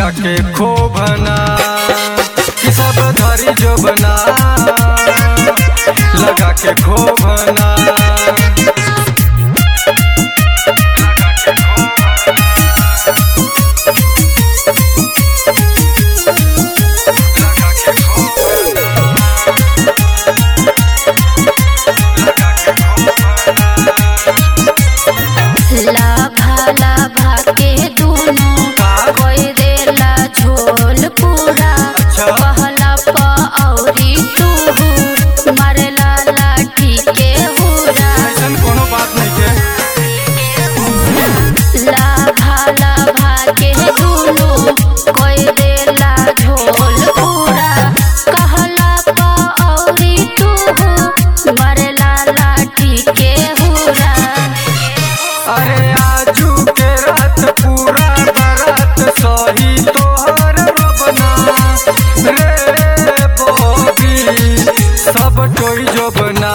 लगा के खोभना कि सब धरी जो बना लगा के खोभना। लाभा लाभा के दूनो कोई देला झोल पूरा पहला पौरी तू मारेला लाठी के हुरा। कोनो बात नहीं के लाभा लाभा के दूनो कोई देला झोल पूरा कहला पौरी तू मारेला लाठी के हुरा। अरे आजू के रात पूरा बारात सही तोहर बना रे बोबी सब कोई जो बना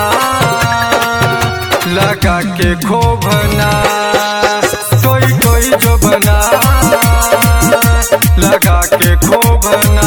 लगा के खोभना कोई कोई जो बना लगा के खोभना।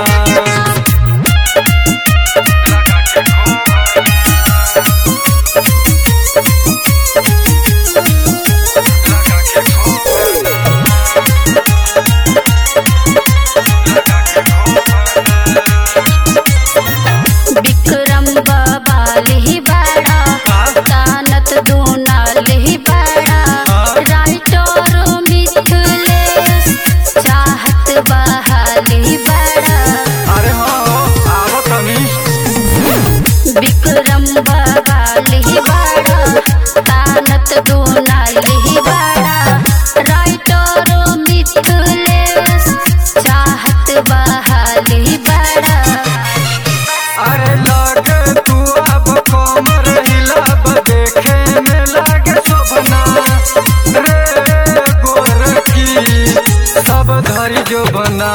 विक्रम बबाली बड़ा कानत दूनाली बड़ा राइटर मिथलेश चाहत बहाली बड़ा। अरे हाँ आवो तनी विक्रम बबाली बड़ा कानत दूनाली बड़ा राइटर मिथलेश चाहत बहाली बड़ा। अरे लागे तू अब कमर हिलाब देखे में लागे शोभना रे गोरखी सब धरी जो बना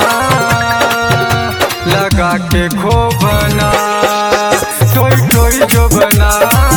लगा के खोभना कोई कोई जो बना